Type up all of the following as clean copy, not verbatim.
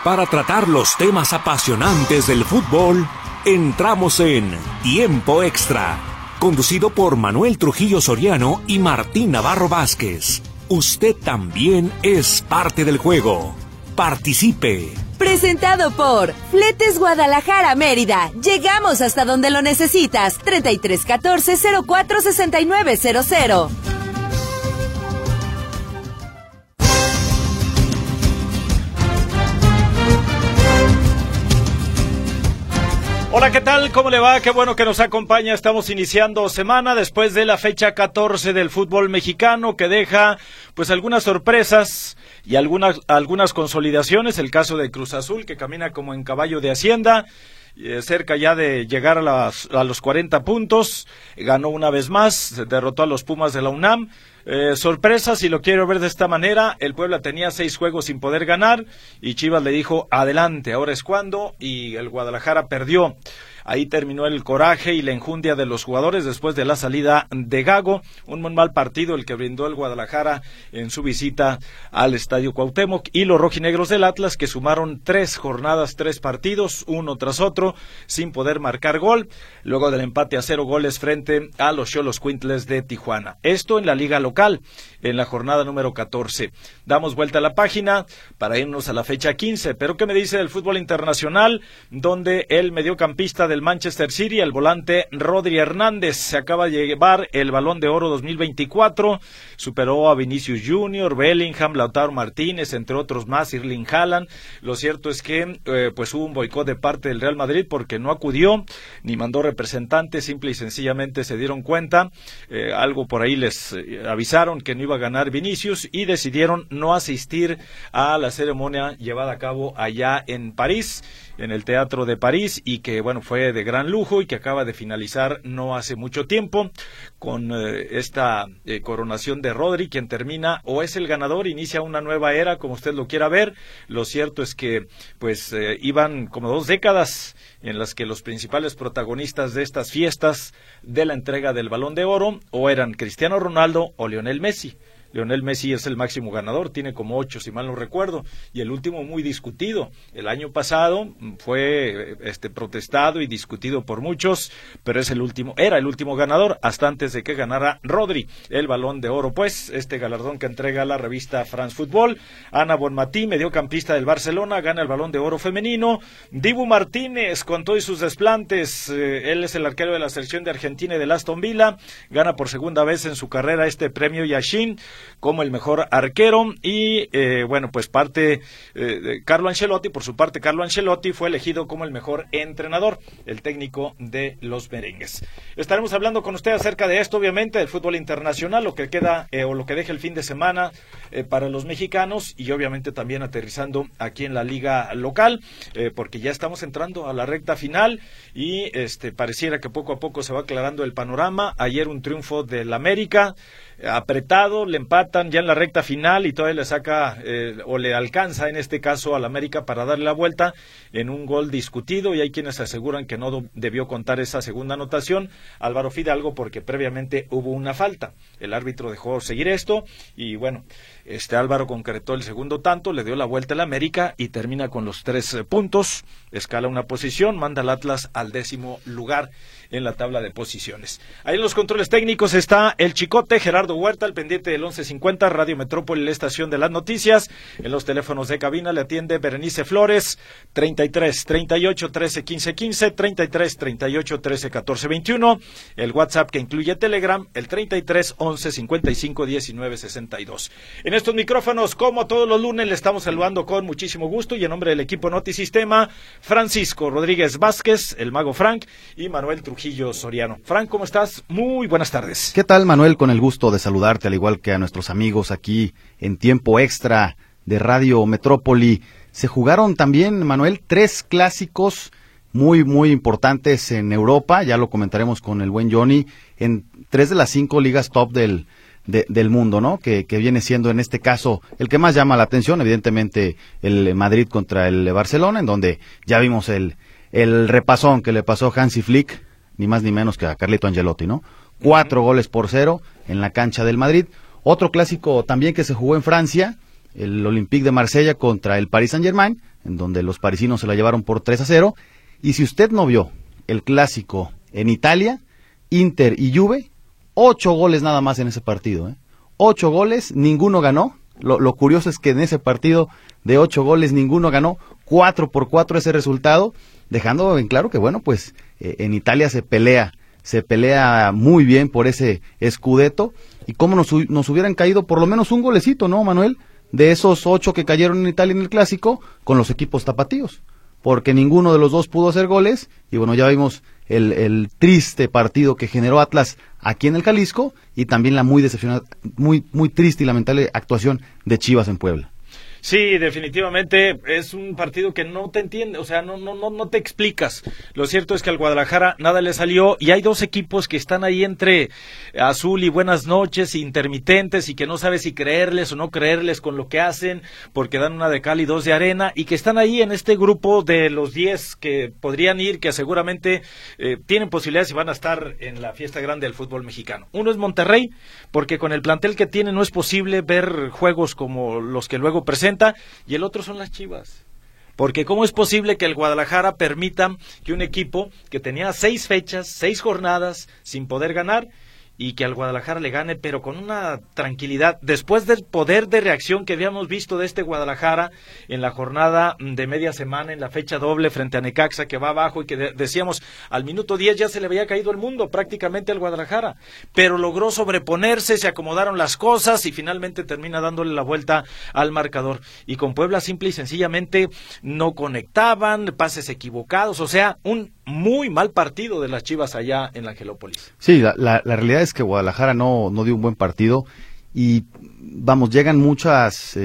Para tratar los temas apasionantes del fútbol, entramos en Tiempo Extra, conducido por Manuel Trujillo Soriano y Martín Navarro Vázquez. Usted también es parte del juego. Participe. Presentado por Fletes Guadalajara Mérida. Llegamos hasta donde lo necesitas. 3314-046900. Hola, ¿qué tal? ¿Cómo le va? Qué bueno que nos acompaña. Estamos iniciando semana después de la fecha 14 del fútbol mexicano, que deja pues algunas sorpresas y algunas consolidaciones. El caso de Cruz Azul, que camina como en caballo de Hacienda, cerca ya de llegar a los 40 puntos. Ganó una vez más, derrotó a los Pumas de la UNAM. Sorpresa, si lo quiero ver de esta manera, el Puebla tenía 6 juegos sin poder ganar y Chivas le dijo adelante, ahora es cuando, y el Guadalajara perdió. Ahí terminó el coraje y la enjundia de los jugadores después de la salida de Gago. Un muy mal partido el que brindó el Guadalajara en su visita al Estadio Cuauhtémoc, y los rojinegros del Atlas, que sumaron 3 jornadas, 3 partidos, uno tras otro, sin poder marcar gol, luego del empate a 0 goles frente a los Xoloscuintles de Tijuana. Esto en la liga local, en la jornada número 14. Damos vuelta a la página para irnos a la fecha 15, pero ¿qué me dice del fútbol internacional? Donde el mediocampista del Manchester City, el volante Rodri Hernández, se acaba de llevar el Balón de Oro 2024, superó a Vinicius Junior, Bellingham, Lautaro Martínez, entre otros más, Erling Haaland. Lo cierto es que pues hubo un boicot de parte del Real Madrid porque no acudió, ni mandó representantes, simple y sencillamente se dieron cuenta, algo por ahí les avisaron que no iba a ganar Vinicius y decidieron no asistir a la ceremonia llevada a cabo allá en París, en el Teatro de París, y que bueno, fue de gran lujo y que acaba de finalizar no hace mucho tiempo con esta coronación de Rodri, quien termina o es el ganador, inicia una nueva era, como usted lo quiera ver. Lo cierto es que pues iban como 2 décadas en las que los principales protagonistas de estas fiestas de la entrega del Balón de Oro o eran Cristiano Ronaldo o Lionel Messi. Lionel Messi es el máximo ganador, tiene como 8 si mal no recuerdo, y el último muy discutido. El año pasado fue protestado y discutido por muchos, pero era el último ganador hasta antes de que ganara Rodri el Balón de Oro, pues este galardón que entrega la revista France Football. Ana Bonmatí, mediocampista del Barcelona, gana el Balón de Oro femenino. Dibu Martínez, con todos sus desplantes, él es el arquero de la selección de Argentina y del Aston Villa, gana por segunda vez en su carrera este premio Yashin como el mejor arquero. Y bueno, pues parte Carlo Ancelotti, por su parte Carlo Ancelotti fue elegido como el mejor entrenador, el técnico de los merengues. Estaremos hablando con usted acerca de esto, obviamente, del fútbol internacional, lo que queda o lo que deja el fin de semana para los mexicanos, y obviamente también aterrizando aquí en la liga local, porque ya estamos entrando a la recta final y pareciera que poco a poco se va aclarando el panorama. Ayer un triunfo del América, apretado, le empatan ya en la recta final y todavía le saca o le alcanza en este caso al América para darle la vuelta en un gol discutido, y hay quienes aseguran que no debió contar esa segunda anotación Álvaro Fidalgo porque previamente hubo una falta. El árbitro dejó seguir esto y bueno, Álvaro concretó el segundo tanto, le dio la vuelta al América y termina con los 3 puntos, escala una posición, manda al Atlas al 10º lugar en la tabla de posiciones. Ahí en los controles técnicos está el Chicote, Gerardo Huerta, el pendiente del 1150, Radio Metrópoli, la estación de las noticias. En los teléfonos de cabina le atiende Berenice Flores, 33 38 13 15 15, 33 38 13 14 21, el WhatsApp que incluye Telegram, el 33 11 55 19 62. En estos micrófonos, como todos los lunes, le estamos saludando con muchísimo gusto y en nombre del equipo Notisistema, Francisco Rodríguez Vázquez, el Mago Frank, y Manuel Trujillo Soriano. Frank, ¿cómo estás? Muy buenas tardes. ¿Qué tal, Manuel? Con el gusto de saludarte, al igual que a nuestros amigos aquí en Tiempo Extra de Radio Metrópoli. Se jugaron también, Manuel, 3 clásicos muy, muy importantes en Europa, ya lo comentaremos con el buen Johnny, en 3 de las 5 ligas top del mundo, ¿no? Que viene siendo en este caso el que más llama la atención, evidentemente el Madrid contra el Barcelona, en donde ya vimos el repasón que le pasó Hansi Flick, ni más ni menos que a Carleto Ancelotti, ¿no? 4 goles por 0 en la cancha del Madrid. Otro clásico también que se jugó en Francia, el Olympique de Marsella contra el Paris Saint-Germain, en donde los parisinos se la llevaron por 3-0. Y si usted no vio el clásico en Italia, Inter y Juve, 8 goles nada más en ese partido, ¿eh? 8 goles, ninguno ganó. Lo curioso es que en ese partido de 8 goles ninguno ganó, 4-4 ese resultado, dejando en claro que bueno, pues en Italia se pelea muy bien por ese Scudetto, y cómo nos hubieran caído por lo menos un golecito, ¿no, Manuel? De esos 8 que cayeron en Italia en el clásico, con los equipos tapatíos, porque ninguno de los dos pudo hacer goles, y bueno, ya vimos el triste partido que generó Atlas aquí en el Jalisco, y también la muy decepcionante, muy triste y lamentable actuación de Chivas en Puebla. Sí, definitivamente es un partido que no te entiende, o sea, no te explicas. Lo cierto es que al Guadalajara nada le salió, y hay dos equipos que están ahí entre azul y buenas noches, intermitentes, y que no sabes si creerles o no creerles con lo que hacen, porque dan una de cal y dos de arena, y que están ahí en este grupo de los 10 que podrían ir, que seguramente tienen posibilidades y van a estar en la fiesta grande del fútbol mexicano. Uno es Monterrey, porque con el plantel que tiene no es posible ver juegos como los que luego presentan, y el otro son las Chivas, porque cómo es posible que el Guadalajara permita que un equipo que tenía 6 fechas, 6 jornadas sin poder ganar, y que al Guadalajara le gane, pero con una tranquilidad, después del poder de reacción que habíamos visto de este Guadalajara en la jornada de media semana, en la fecha doble frente a Necaxa, que va abajo, y que decíamos, al minuto 10 ya se le había caído el mundo prácticamente al Guadalajara, pero logró sobreponerse, se acomodaron las cosas, y finalmente termina dándole la vuelta al marcador. Y con Puebla simple y sencillamente no conectaban, pases equivocados, o sea, un muy mal partido de las Chivas allá en la Angelópolis. Sí, la realidad es que Guadalajara no dio un buen partido, y vamos, llegan muchas,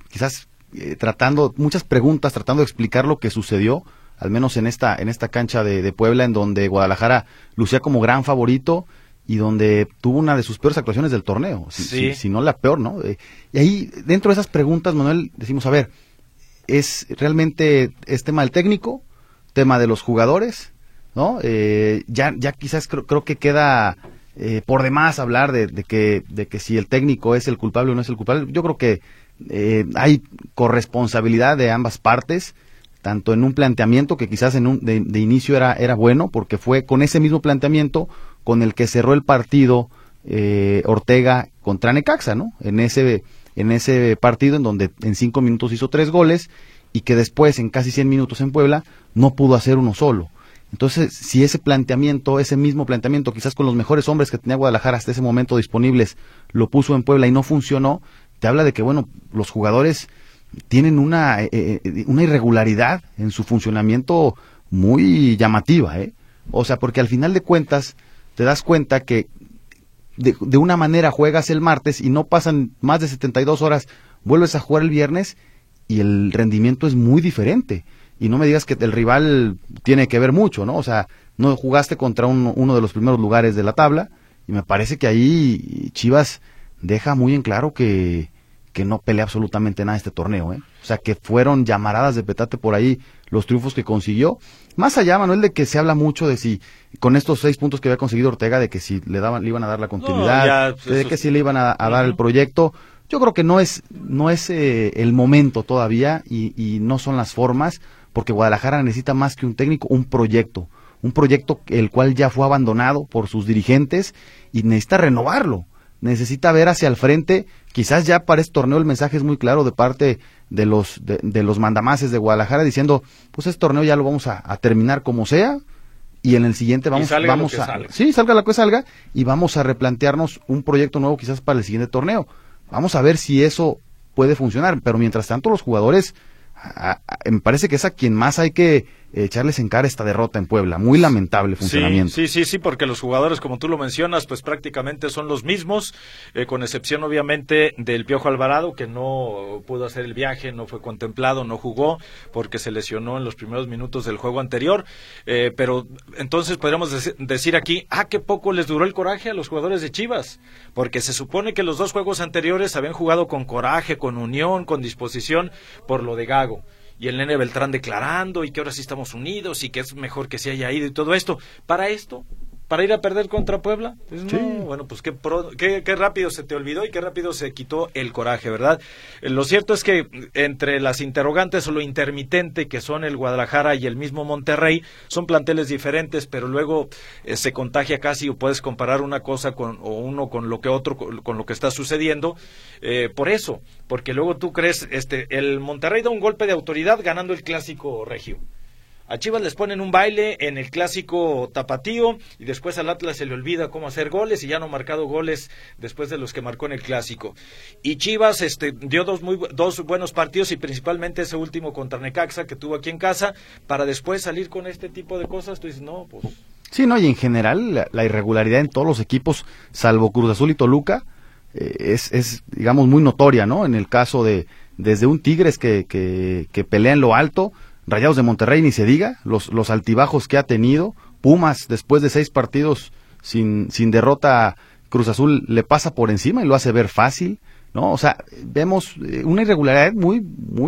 muchas preguntas tratando de explicar lo que sucedió, al menos en esta cancha de Puebla, en donde Guadalajara lucía como gran favorito y donde tuvo una de sus peores actuaciones del torneo, si no la peor, ¿no? Y ahí, dentro de esas preguntas, Manuel, decimos, a ver, ¿es realmente tema del técnico? ¿Tema de los jugadores? ¿No? Ya quizás creo que queda por demás hablar de que si el técnico es el culpable o no es el culpable. Yo creo que hay corresponsabilidad de ambas partes, tanto en un planteamiento que quizás de inicio era bueno, porque fue con ese mismo planteamiento con el que cerró el partido Ortega contra Necaxa, ¿no? En ese partido en donde en 5 minutos hizo 3 goles, y que después, en casi 100 minutos en Puebla, no pudo hacer uno solo. Entonces, si ese mismo planteamiento, quizás con los mejores hombres que tenía Guadalajara hasta ese momento disponibles, lo puso en Puebla y no funcionó, te habla de que, bueno, los jugadores tienen una irregularidad en su funcionamiento muy llamativa, ¿eh? O sea, porque al final de cuentas, te das cuenta que de una manera juegas el martes y no pasan más de 72 horas, vuelves a jugar el viernes y el rendimiento es muy diferente. Y no me digas que el rival tiene que ver mucho, ¿no? O sea, no jugaste contra uno de los primeros lugares de la tabla, y me parece que ahí Chivas deja muy en claro que no pelea absolutamente nada este torneo, ¿eh? O sea, que fueron llamaradas de petate por ahí los triunfos que consiguió. Más allá, Manuel, de que se habla mucho de si, con estos 6 puntos que había conseguido Ortega, de que si le iban a dar la continuidad, de que si le iban a dar el proyecto. Yo creo que no es el momento todavía, y no son las formas, porque Guadalajara necesita más que un técnico, un proyecto el cual ya fue abandonado por sus dirigentes, y necesita renovarlo, necesita ver hacia el frente. Quizás ya para este torneo el mensaje es muy claro de parte de los mandamases de Guadalajara, diciendo, pues este torneo ya lo vamos a terminar como sea, y en el siguiente salga lo que salga, y vamos a replantearnos un proyecto nuevo quizás para el siguiente torneo. Vamos a ver si eso puede funcionar, pero mientras tanto los jugadores, me parece que es a quien más hay que echarles en cara esta derrota en Puebla. Muy lamentable funcionamiento. Sí, porque los jugadores, como tú lo mencionas, pues prácticamente son los mismos, con excepción obviamente del Piojo Alvarado, que no pudo hacer el viaje, no fue contemplado, no jugó porque se lesionó en los primeros minutos del juego anterior, pero entonces podríamos decir aquí, qué poco les duró el coraje a los jugadores de Chivas, porque se supone que los 2 juegos anteriores habían jugado con coraje, con unión, con disposición, por lo de Gago. Y el Nene Beltrán declarando, y que ahora sí estamos unidos, y que es mejor que se haya ido y todo esto. Para esto, para ir a perder contra Puebla. Entonces, Sí. no, bueno, pues qué rápido se te olvidó y qué rápido se quitó el coraje, ¿verdad? Lo cierto es que entre las interrogantes o lo intermitente que son el Guadalajara y el mismo Monterrey, son planteles diferentes, pero luego se contagia casi, o puedes comparar una cosa con lo que otro, con lo que está sucediendo, por eso, porque luego tú crees, el Monterrey da un golpe de autoridad ganando el clásico regio. A Chivas les ponen un baile en el clásico tapatío y después al Atlas se le olvida cómo hacer goles y ya no ha marcado goles después de los que marcó en el clásico. Y Chivas dio dos buenos partidos y principalmente ese último contra Necaxa que tuvo aquí en casa para después salir con este tipo de cosas. Tú dices, no, pues... Sí, no, y en general la irregularidad en todos los equipos, salvo Cruz Azul y Toluca, es digamos muy notoria, ¿no? En el caso de desde un Tigres que pelea en lo alto, Rayados de Monterrey ni se diga, los altibajos que ha tenido, Pumas después de 6 partidos sin derrota, Cruz Azul le pasa por encima y lo hace ver fácil, ¿no? O sea, vemos una irregularidad muy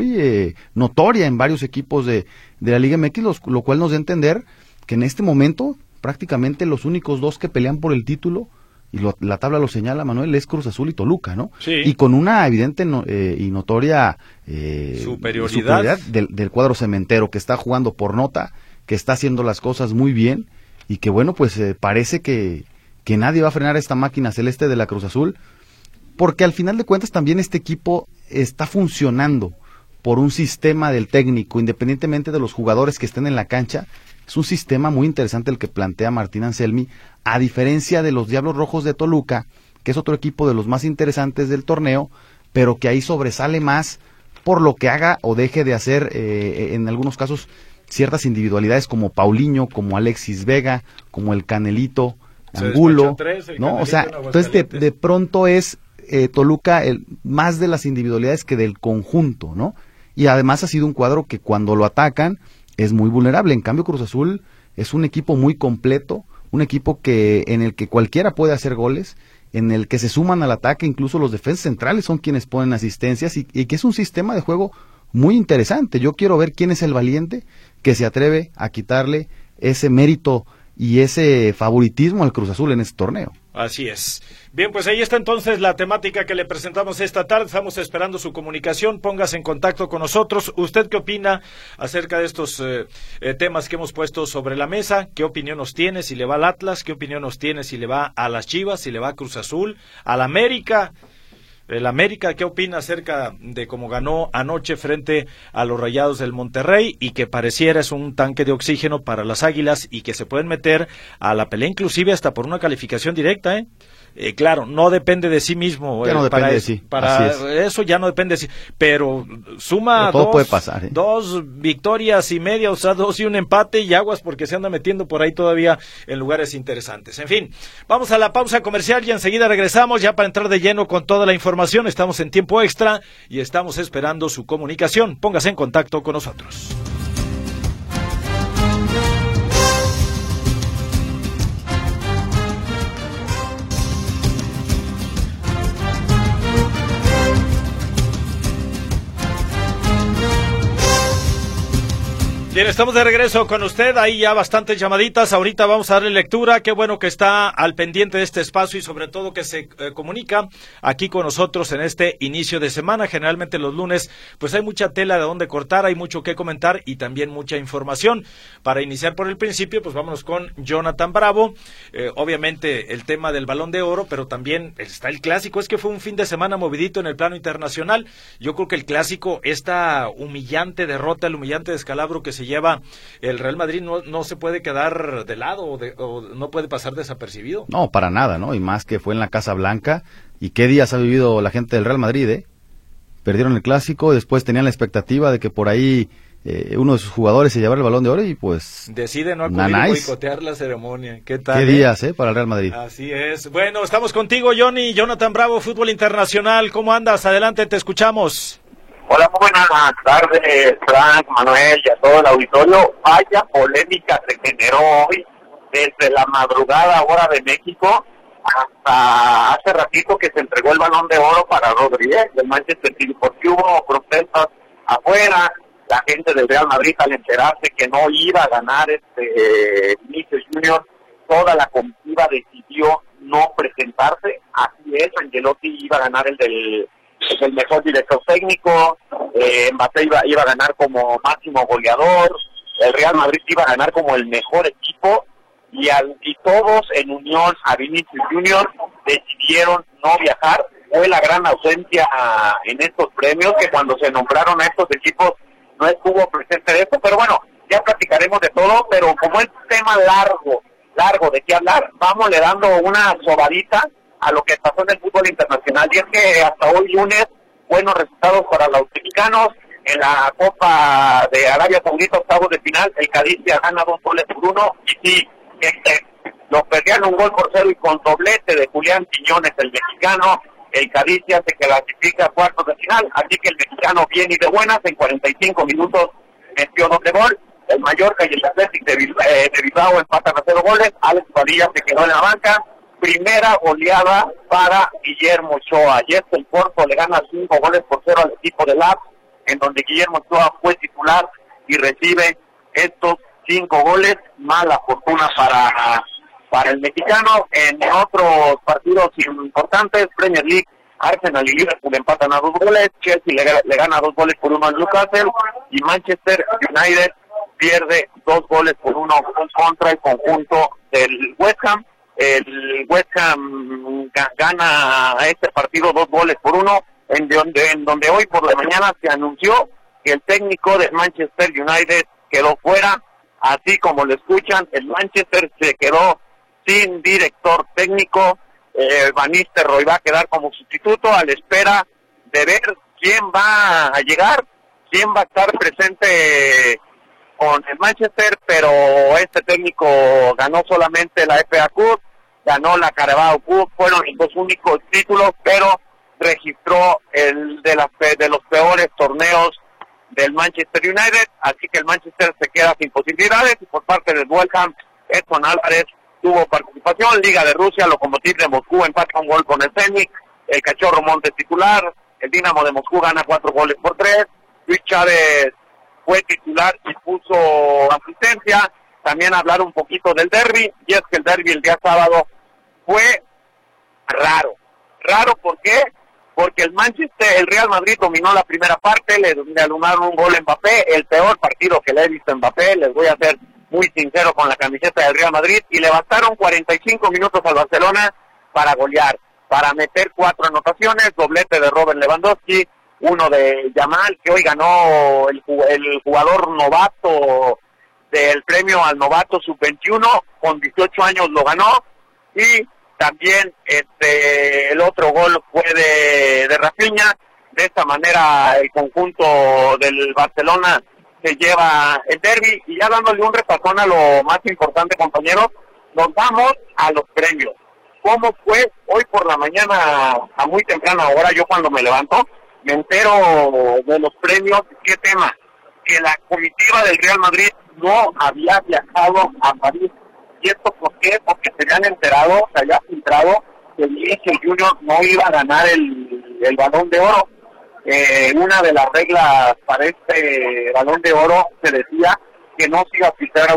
notoria en varios equipos de la Liga MX, lo cual nos da a entender que en este momento prácticamente los únicos 2 que pelean por el título, y la tabla lo señala, Manuel, es Cruz Azul y Toluca, ¿no? Sí. Y con una evidente y notoria superioridad del cuadro cementero, que está jugando por nota, que está haciendo las cosas muy bien, y que bueno, pues parece que nadie va a frenar esta máquina celeste de la Cruz Azul, porque al final de cuentas también este equipo está funcionando por un sistema del técnico, independientemente de los jugadores que estén en la cancha. Es un sistema muy interesante el que plantea Martín Anselmi, a diferencia de los Diablos Rojos de Toluca, que es otro equipo de los más interesantes del torneo, pero que ahí sobresale más por lo que haga o deje de hacer, en algunos casos, ciertas individualidades como Paulinho, como Alexis Vega, como el Canelito, Angulo, ¿no? O sea, entonces de pronto es Toluca más de las individualidades que del conjunto, ¿no? Y además ha sido un cuadro que cuando lo atacan es muy vulnerable. En cambio, Cruz Azul es un equipo muy completo, un equipo en el que cualquiera puede hacer goles, en el que se suman al ataque, incluso los defensas centrales son quienes ponen asistencias, y que es un sistema de juego muy interesante. Yo quiero ver quién es el valiente que se atreve a quitarle ese mérito y ese favoritismo al Cruz Azul en este torneo. Así es. Bien, pues ahí está entonces la temática que le presentamos esta tarde. Estamos esperando su comunicación. Póngase en contacto con nosotros. ¿Usted qué opina acerca de estos temas que hemos puesto sobre la mesa? ¿Qué opinión nos tiene si le va al Atlas? ¿Qué opinión nos tiene si le va a las Chivas? ¿Si le va a Cruz Azul? ¿Al América? El América, ¿qué opina acerca de cómo ganó anoche frente a los Rayados del Monterrey y que pareciera es un tanque de oxígeno para las Águilas y que se pueden meter a la pelea inclusive hasta por una calificación directa, claro, no depende de sí mismo. Ya no depende de sí. Para eso ya no depende de sí. Pero suma todo puede pasar, 2 victorias y media, o sea, 2 y un empate y aguas porque se anda metiendo por ahí todavía en lugares interesantes. En fin, vamos a la pausa comercial y enseguida regresamos ya para entrar de lleno con toda la información. Estamos en tiempo extra y estamos esperando su comunicación. Póngase en contacto con nosotros. Bien, estamos de regreso con usted, ahí ya bastantes llamaditas, ahorita vamos a darle lectura, qué bueno que está al pendiente de este espacio y sobre todo que se comunica aquí con nosotros en este inicio de semana. Generalmente los lunes pues hay mucha tela de donde cortar, hay mucho que comentar y también mucha información. Para iniciar por el principio, pues vámonos con Jonathan Bravo, obviamente el tema del Balón de Oro, pero también está el Clásico. Es que fue un fin de semana movidito en el plano internacional. Yo creo que el Clásico, esta humillante derrota, el humillante descalabro que se lleva el Real Madrid no se puede quedar de lado o no puede pasar desapercibido. No, para nada, ¿no? Y más que fue en la Casa Blanca. ¿Y qué días ha vivido la gente del Real Madrid, Perdieron el Clásico, después tenían la expectativa de que por ahí uno de sus jugadores se llevara el Balón de Oro y pues... decide no acudir y boicotear la ceremonia. ¿Qué tal? ¿Qué días, para el Real Madrid? Así es. Bueno, estamos contigo, Johnny. Jonathan Bravo, Fútbol Internacional. ¿Cómo andas? Adelante, te escuchamos. Hola, muy buenas tardes, Frank, Manuel y a todo el auditorio. Vaya polémica se generó hoy, desde la madrugada hora de México hasta hace ratito que se entregó el Balón de Oro para Rodríguez del Manchester City, porque hubo protestas afuera. La gente del Real Madrid, al enterarse que no iba a ganar Vinicius Junior, toda la comitiva decidió no presentarse. Así es, Angelotti iba a ganar el mejor director técnico, Mbappé iba a ganar como máximo goleador, el Real Madrid iba a ganar como el mejor equipo, y todos en unión a Vinicius Junior decidieron no viajar. Fue la gran ausencia en estos premios, que cuando se nombraron a estos equipos no estuvo presente de esto, pero bueno, ya platicaremos de todo. Pero como es un tema largo de qué hablar, vamos le dando una sobadita a lo que pasó en el fútbol internacional. Y es que hasta hoy lunes, buenos resultados para los mexicanos. En la Copa de Arabia Saudita, octavos de final, el Cádiz gana 2-1, y sí, lo perdieron 1-0, y con doblete de Julián Quiñones, el mexicano, el Cádiz se clasifica a cuartos de final. Así que el mexicano bien y de buenas, en 45 minutos metió 2 gol. El Mallorca y el Athletic de Bilbao empatan a 0 goles. Alex Padilla se quedó en la banca. Primera goleada para Guillermo Ochoa. Y el Porto le gana 5-0 al equipo de LAB, en donde Guillermo Ochoa fue titular y recibe estos 5 goles. Mala fortuna para el mexicano. En otros partidos importantes, Premier League, Arsenal y Liverpool empatan a 2 goles. Chelsea le gana 2-1 al Newcastle, y Manchester United pierde 2-1 contra el conjunto del West Ham. El West Ham gana este partido 2-1, en donde hoy por la mañana se anunció que el técnico de Manchester United quedó fuera. Así como lo escuchan, el Manchester se quedó sin director técnico. Van Nistelrooy va a quedar como sustituto, a la espera de ver quién va a llegar, quién va a estar presente con el Manchester. Pero este técnico ganó solamente la FA Cup, ganó la Carabao Cup, fueron los 2 únicos títulos, pero registró el de los peores torneos del Manchester United. Así que el Manchester se queda sin posibilidades. Y por parte del West Ham, Edson Álvarez tuvo participación. Liga de Rusia, Lokomotiv de Moscú empata 1 gol con el Zenit. El Cachorro Montes titular. El Dinamo de Moscú gana 4-3. Luis Chávez fue titular y puso asistencia. También hablar un poquito del derbi, y es que el derbi el día sábado fue raro. ¿Por qué? Porque el Real Madrid dominó la primera parte, le alunaron 1 gol a Mbappé, el peor partido que le he visto a Mbappé, les voy a ser muy sincero con la camiseta del Real Madrid, y le bastaron 45 minutos al Barcelona para golear, para meter 4 anotaciones, doblete de Robert Lewandowski, uno de Yamal, que hoy ganó el jugador novato del premio al novato sub-21, con 18 años lo ganó. Y también el otro gol fue de Rafinha. De esta manera el conjunto del Barcelona se lleva el derbi. Y ya dándole un repasón a lo más importante, compañeros, nos vamos a los premios. ¿Cómo fue hoy por la mañana a muy temprana hora? Yo cuando me levanto me entero de los premios. ¿Qué tema? Que la comitiva del Real Madrid no había viajado a París. ¿Y esto por qué? Porque se habían enterado, se había filtrado que Vinicius Junior no iba a ganar el Balón de Oro. Una de las reglas para este Balón de Oro se decía que no se iba a filtrar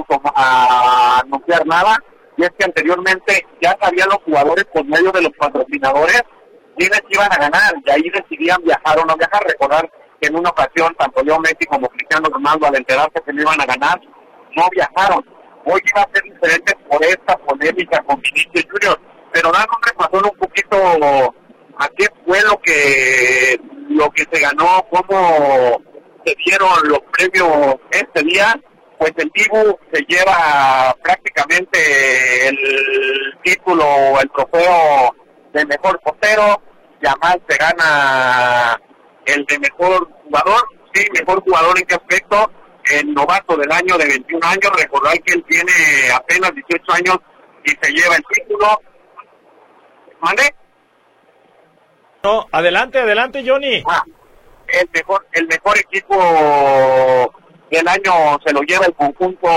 a anunciar nada, y es que anteriormente ya sabían los jugadores por medio de los patrocinadores quiénes iban a ganar, y ahí decidían viajar o no viajar. Recordar que en una ocasión tanto Leo Messi como Cristiano Ronaldo, al enterarse que no iban a ganar, no viajaron. Hoy iba a ser diferente por esta polémica con Vinicius Junior, pero dando un repasón un poquito a qué fue lo que se ganó, cómo se dieron los premios este día. Pues el Dibu se lleva prácticamente el título, el trofeo de mejor portero. Yamal se gana el de mejor jugador. Sí, mejor jugador en qué aspecto. El novato del año de 21 años, recordar que él tiene apenas 18 años y se lleva el título. ¿Mande? No, adelante, Johnny. El mejor equipo del año se lo lleva el conjunto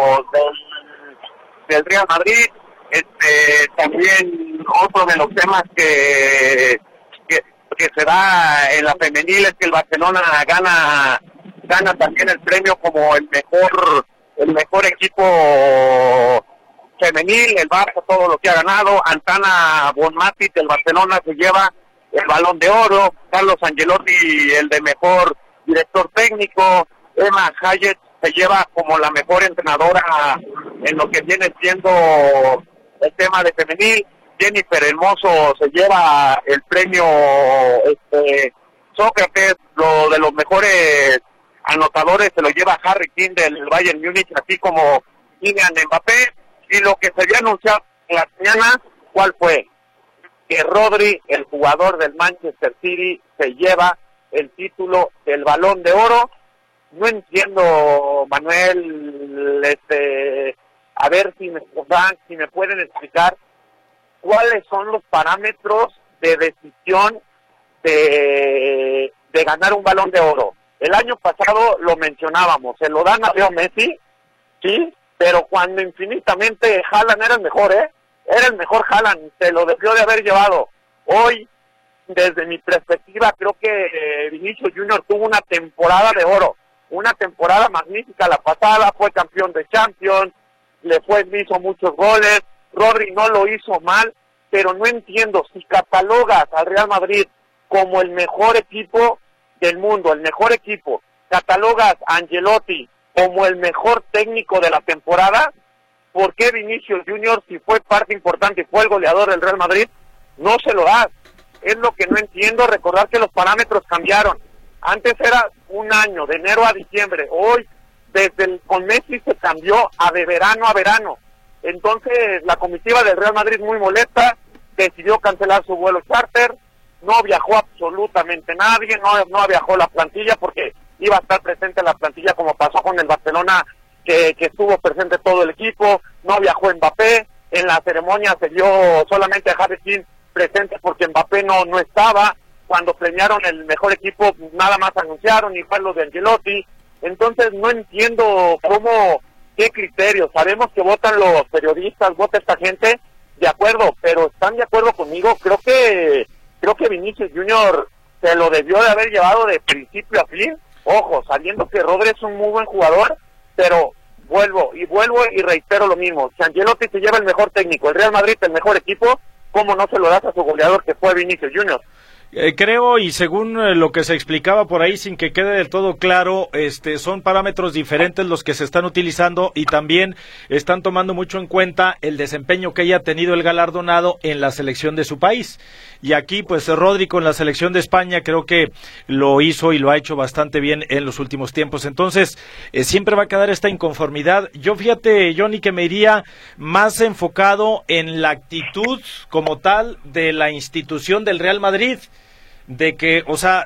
del Real Madrid. También otro de los temas que se da en la femenil es que el Barcelona gana también el premio como el mejor equipo femenil, el Barça todo lo que ha ganado, Antana Bonmati del Barcelona se lleva el Balón de Oro, Carlos Ancelotti el de mejor director técnico, Emma Hayek se lleva como la mejor entrenadora en lo que viene siendo el tema de femenil, Jennifer Hermoso se lleva el premio Sócrates, lo de los mejores anotadores se lo lleva Harry Kane del Bayern Múnich, así como Kylian Mbappé, y lo que se había anunciado en la mañana, ¿cuál fue? Que Rodri, el jugador del Manchester City, se lleva el título del Balón de Oro. No entiendo, Manuel, a ver si me pueden explicar cuáles son los parámetros de decisión de ganar un Balón de Oro. El año pasado lo mencionábamos, se lo dan a Leo Messi, sí, pero cuando infinitamente Haaland era el mejor, era el mejor Haaland, se lo debió de haber llevado. Hoy, desde mi perspectiva, creo que Vinicius Junior tuvo una temporada de oro, una temporada magnífica la pasada, fue campeón de Champions, hizo muchos goles, Rodri no lo hizo mal, pero no entiendo, si catalogas al Real Madrid como el mejor equipo del mundo, el mejor equipo, catalogas a Ancelotti como el mejor técnico de la temporada, ¿por qué Vinicius Junior, si fue parte importante y fue el goleador del Real Madrid, no se lo das? Es lo que no entiendo, recordar que los parámetros cambiaron. Antes era un año, de enero a diciembre, hoy con Messi se cambió de verano a verano. Entonces la comitiva del Real Madrid, muy molesta, decidió cancelar su vuelo charter, no viajó absolutamente nadie, no viajó la plantilla porque iba a estar presente la plantilla como pasó con el Barcelona, que estuvo presente todo el equipo, no viajó Mbappé, en la ceremonia se dio solamente a Harry Kane presente porque Mbappé no estaba, cuando premiaron el mejor equipo nada más anunciaron, igual lo de Ancelotti. Entonces no entiendo qué criterios, sabemos que votan los periodistas, vota esta gente, de acuerdo, pero ¿están de acuerdo conmigo? Creo que Vinicius Junior se lo debió de haber llevado de principio a fin, ojo, sabiendo que Rodri es un muy buen jugador, pero vuelvo y reitero lo mismo, si Ancelotti se lleva el mejor técnico, el Real Madrid el mejor equipo, ¿cómo no se lo das a su goleador que fue Vinicius Junior? Creo, y según lo que se explicaba por ahí, sin que quede del todo claro, son parámetros diferentes los que se están utilizando y también están tomando mucho en cuenta el desempeño que haya tenido el galardonado en la selección de su país. Y aquí, pues, Rodri con la selección de España creo que lo hizo y lo ha hecho bastante bien en los últimos tiempos. Entonces, siempre va a quedar esta inconformidad. Yo, fíjate, Johnny, que me iría más enfocado en la actitud como tal de la institución del Real Madrid, de que, o sea,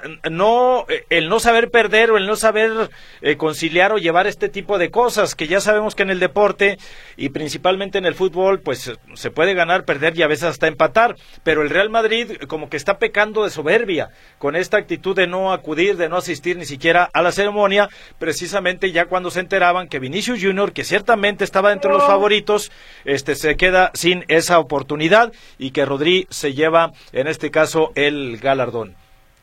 el no saber perder o el no saber conciliar o llevar este tipo de cosas, que ya sabemos que en el deporte y principalmente en el fútbol, pues se puede ganar, perder y a veces hasta empatar, pero el Real Madrid como que está pecando de soberbia con esta actitud de no acudir, de no asistir ni siquiera a la ceremonia, precisamente ya cuando se enteraban que Vinicius Junior, que ciertamente estaba dentro de los favoritos, se queda sin esa oportunidad y que Rodri se lleva, en este caso, el galardón.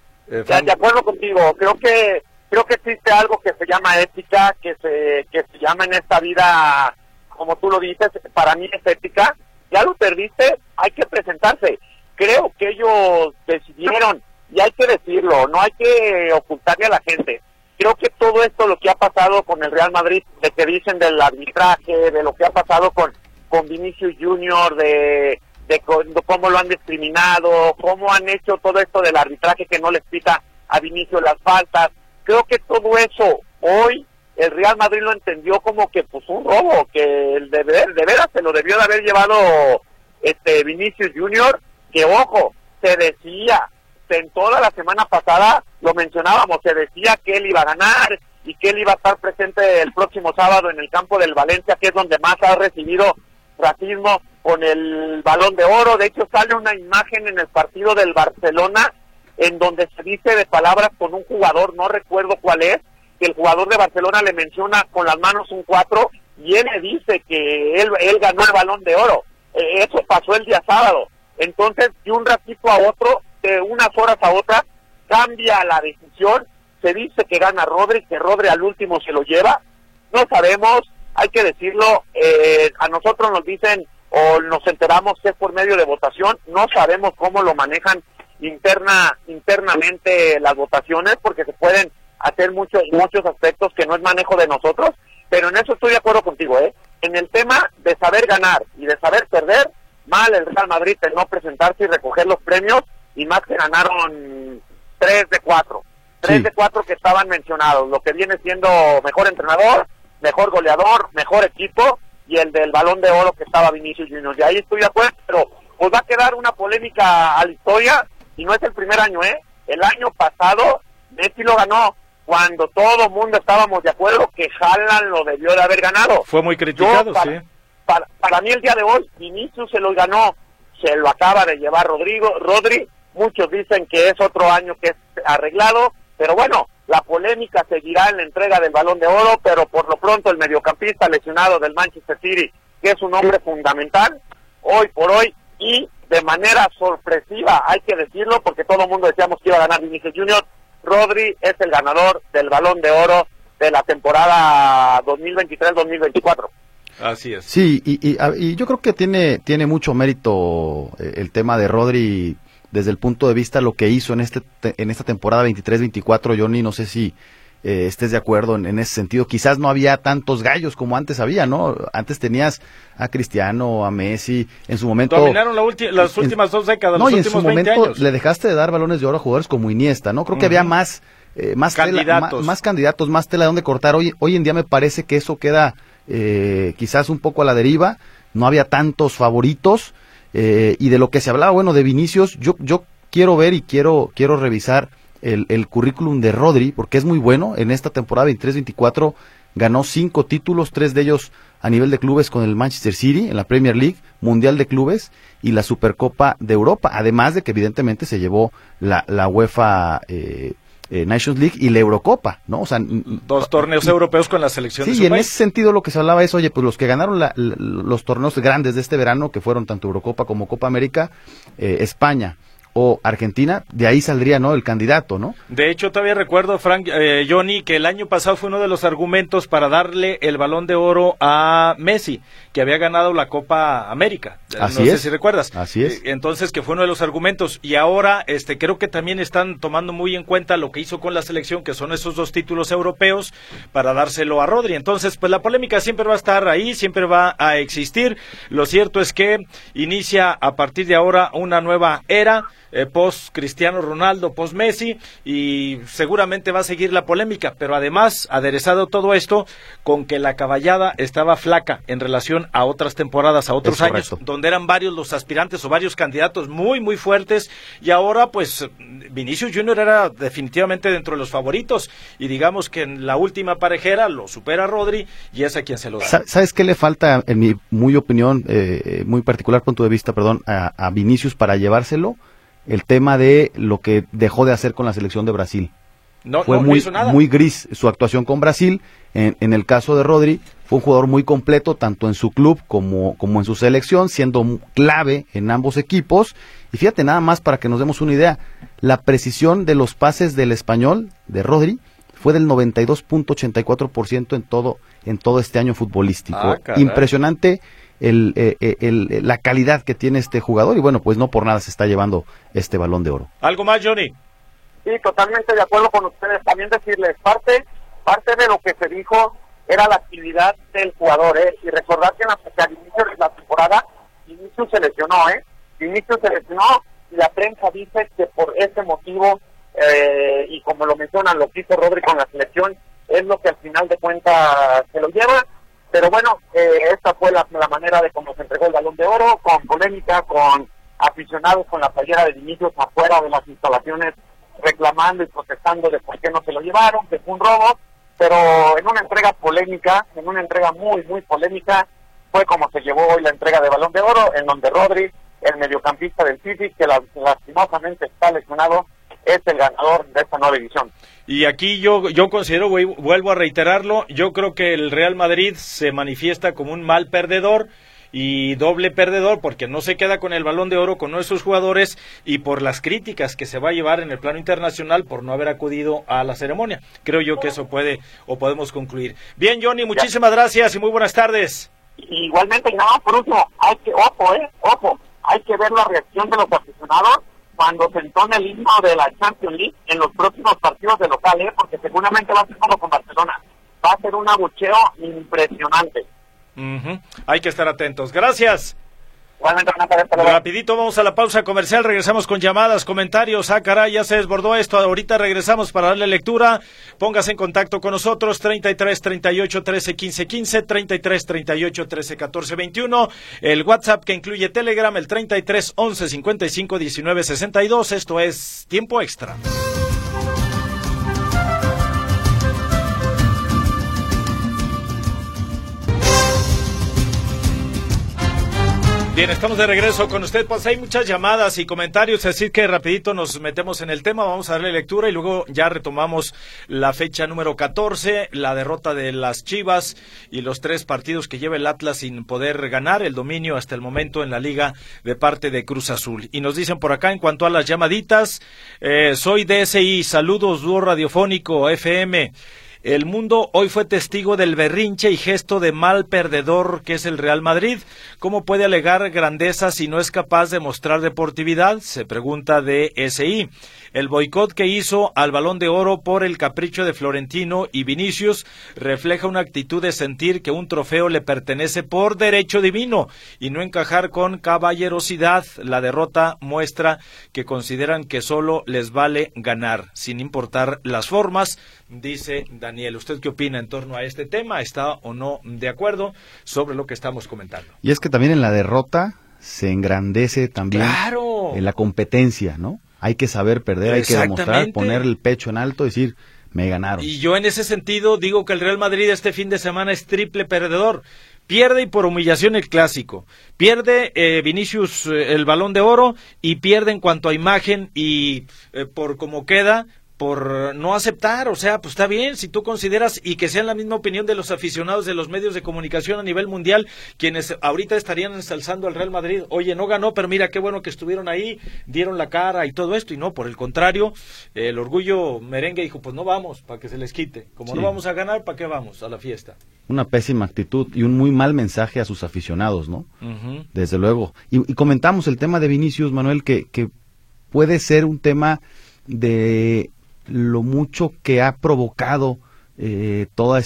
De acuerdo contigo, creo que existe algo que se llama ética, que se llama en esta vida, como tú lo dices, para mí es ética. Ya lo perdiste, hay que presentarse. Creo que ellos decidieron, y hay que decirlo, no hay que ocultarle a la gente. Creo que todo esto, lo que ha pasado con el Real Madrid, de que dicen del arbitraje, de lo que ha pasado con Vinicius Junior, de cómo lo han discriminado, cómo han hecho todo esto del arbitraje que no les pita a Vinicius las faltas. Creo que todo eso hoy el Real Madrid lo entendió como que pues un robo, que de veras se lo debió de haber llevado Vinicius Junior, que ojo, se decía, en toda la semana pasada lo mencionábamos, se decía que él iba a ganar y que él iba a estar presente el próximo sábado en el campo del Valencia, que es donde más ha recibido racismo, con el Balón de Oro. De hecho sale una imagen en el partido del Barcelona en donde se dice de palabras con un jugador, no recuerdo cuál es, que el jugador de Barcelona le menciona con las manos un 4 y él le dice que él ganó el Balón de Oro. Eso pasó el día sábado. Entonces, de un ratito a otro, de unas horas a otras, cambia la decisión, se dice que gana Rodri, que Rodri al último se lo lleva. No sabemos, hay que decirlo, a nosotros nos dicen o nos enteramos que es por medio de votación, no sabemos cómo lo manejan internamente las votaciones, porque se pueden hacer muchos aspectos que no es manejo de nosotros, pero en eso estoy de acuerdo contigo, en el tema de saber ganar y de saber perder, mal el Real Madrid de no presentarse y recoger los premios, y más que ganaron 3 de 4 que estaban mencionados, lo que viene siendo mejor entrenador, mejor goleador, mejor equipo, y el del Balón de Oro que estaba Vinicius Junior, y ahí estoy de acuerdo, pero pues va a quedar una polémica a la historia, y no es el primer año, el año pasado Messi lo ganó, cuando todo el mundo estábamos de acuerdo que Haaland lo debió de haber ganado. Fue muy criticado, sí. Para mí el día de hoy, Vinicius se lo ganó, se lo acaba de llevar Rodri, muchos dicen que es otro año que es arreglado, pero bueno, la polémica seguirá en la entrega del Balón de Oro, pero por lo pronto el mediocampista lesionado del Manchester City, que es un hombre fundamental, hoy por hoy, y de manera sorpresiva, hay que decirlo, porque todo el mundo decíamos que iba a ganar Vinicius Junior, Rodri es el ganador del Balón de Oro de la temporada 2023-2024. Así es. Sí, y yo creo que tiene mucho mérito el tema de Rodri desde el punto de vista lo que hizo en esta temporada 23-24, Johnny, no sé si estés de acuerdo en ese sentido. Quizás no había tantos gallos como antes había, ¿no? Antes tenías a Cristiano, a Messi, en su momento... Dominaron las últimas 2 décadas, los últimos 20 años. Le dejaste de dar balones de oro a jugadores como Iniesta, ¿no? Creo que había más candidatos, más candidatos, más tela de donde cortar. Hoy en día me parece que eso queda quizás un poco a la deriva, no había tantos favoritos, y de lo que se hablaba, bueno, de Vinicius, yo quiero ver y quiero revisar el currículum de Rodri, porque es muy bueno. En esta temporada 23-24 ganó 5 títulos, 3 de ellos a nivel de clubes con el Manchester City, en la Premier League, Mundial de Clubes y la Supercopa de Europa, además de que evidentemente se llevó la UEFA Nations League y la Eurocopa, ¿no? O sea, 2 torneos europeos con la selección de su país. Sí, y en ese sentido lo que se hablaba es, oye, pues los que ganaron los torneos grandes de este verano, que fueron tanto Eurocopa como Copa América, España o Argentina, de ahí saldría, ¿no?, el candidato, ¿no? De hecho, todavía recuerdo, Frank, Johnny, que el año pasado fue uno de los argumentos para darle el Balón de Oro a Messi, que había ganado la Copa América. Así no es. sé si recuerdas. Así es. Entonces, que fue uno de los argumentos. Y ahora, creo que también están tomando muy en cuenta lo que hizo con la selección, que son esos 2 títulos europeos, para dárselo a Rodri. Entonces, pues la polémica siempre va a estar ahí, siempre va a existir. Lo cierto es que inicia a partir de ahora una nueva era, post Cristiano Ronaldo, post Messi, y seguramente va a seguir la polémica, pero además aderezado todo esto con que la caballada estaba flaca en relación a otras temporadas, a otros años, donde eran varios los aspirantes o varios candidatos muy muy fuertes, y ahora pues Vinicius Junior era definitivamente dentro de los favoritos, y digamos que en la última parejera lo supera Rodri y es a quien se lo da. ¿Sabes qué le falta, en mi muy particular punto de vista, a Vinicius para llevárselo? El tema de lo que dejó de hacer con la selección de Brasil. Fue muy gris su actuación con Brasil. En el caso de Rodri, fue un jugador muy completo, tanto en su club como en su selección, siendo clave en ambos equipos. Y fíjate, nada más para que nos demos una idea, la precisión de los pases del Español, de Rodri, fue del 92.84% en todo este año futbolístico. Impresionante la calidad que tiene este jugador, y bueno, pues no por nada se está llevando este Balón de Oro. ¿Algo más, Johnny? Sí, totalmente de acuerdo con ustedes. También decirles, parte de lo que se dijo era la actividad del jugador, y recordar que al inicio de la temporada Vinicius se lesionó, y la prensa dice que por ese motivo, y como lo mencionan, lo que hizo Rodri con la selección es lo que al final de cuentas se lo lleva. Pero bueno, esta fue la manera de cómo se entregó el Balón de Oro, con polémica, con aficionados con la playera de Vinicius afuera de las instalaciones reclamando y protestando de por qué no se lo llevaron, que fue un robo, pero en una entrega polémica, en una entrega muy, muy polémica, fue como se llevó hoy la entrega de Balón de Oro, en donde Rodri, el mediocampista del City, que lastimosamente está lesionado, es el ganador de esta nueva edición. Y aquí yo considero, vuelvo a reiterarlo, yo creo que el Real Madrid se manifiesta como un mal perdedor, y doble perdedor porque no se queda con el Balón de Oro con nuestros jugadores y por las críticas que se va a llevar en el plano internacional por no haber acudido a la ceremonia. Creo yo que eso puede o podemos concluir. Bien, Johnny, muchísimas gracias y muy buenas tardes. Igualmente, nada, por último, ojo, hay que ver la reacción de los aficionados cuando se entone el himno de la Champions League en los próximos partidos de local, porque seguramente va a ser como con Barcelona. Va a ser un abucheo impresionante. Hay que estar atentos. Gracias. Igualmente, rapidito vamos a la pausa comercial, regresamos con llamadas, comentarios. Caray, ya se desbordó esto, ahorita regresamos para darle lectura. Póngase en contacto con nosotros, 33 38 13 15 15, 33 38 13 14 21, el WhatsApp que incluye Telegram, el 33 11 55 19 62. Esto es Tiempo Extra. Bien, estamos de regreso con usted, pues hay muchas llamadas y comentarios, así que rapidito nos metemos en el tema, vamos a darle lectura y luego ya retomamos la fecha número 14, la derrota de las Chivas y los 3 partidos que lleva el Atlas sin poder ganar, el dominio hasta el momento en la liga de parte de Cruz Azul. Y nos dicen por acá en cuanto a las llamaditas, soy DSI, saludos dúo radiofónico FM. El mundo hoy fue testigo del berrinche y gesto de mal perdedor que es el Real Madrid. ¿Cómo puede alegar grandeza si no es capaz de mostrar deportividad? Se pregunta DSI. El boicot que hizo al Balón de Oro por el capricho de Florentino y Vinicius refleja una actitud de sentir que un trofeo le pertenece por derecho divino y no encajar con caballerosidad. La derrota muestra que consideran que solo les vale ganar, sin importar las formas, dice Daniel. ¿Usted qué opina en torno a este tema? ¿Está o no de acuerdo sobre lo que estamos comentando? Y es que también en la derrota se engrandece también en la competencia, ¿no? Hay que saber perder, hay que demostrar, poner el pecho en alto y decir, me ganaron. Y yo en ese sentido digo que el Real Madrid este fin de semana es triple perdedor. Pierde y por humillación el Clásico. Pierde Vinicius el Balón de Oro y pierde en cuanto a imagen y por cómo queda, por no aceptar, o sea, pues está bien, si tú consideras, y que sean la misma opinión de los aficionados de los medios de comunicación a nivel mundial, quienes ahorita estarían ensalzando al Real Madrid, oye, no ganó, pero mira qué bueno que estuvieron ahí, dieron la cara y todo esto, y no, por el contrario, el orgullo merengue dijo, pues no vamos, para que se les quite, como no vamos a ganar, ¿para qué vamos a la fiesta? Una pésima actitud y un muy mal mensaje a sus aficionados, ¿no? Desde luego, y comentamos el tema de Vinicius, Manuel, que puede ser un tema de lo mucho que ha provocado toda